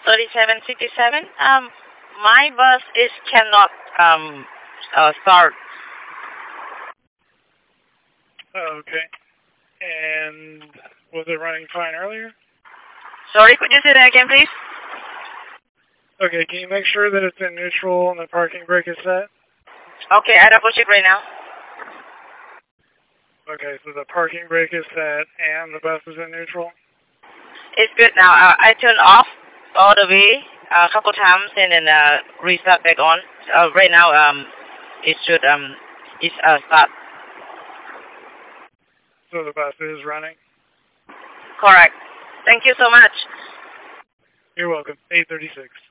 3767. My bus is cannot start. Okay. And was it running fine earlier? Sorry, could you say that again, please? Okay, can you make sure that it's in neutral and the parking brake is set? Okay, I double check right now. Okay, so the parking brake is set and the bus is in neutral? It's good now. I turned off all the way a couple times and then restart back on. Right now, it should start. So the bus is running? Correct. Thank you so much. You're welcome. 836.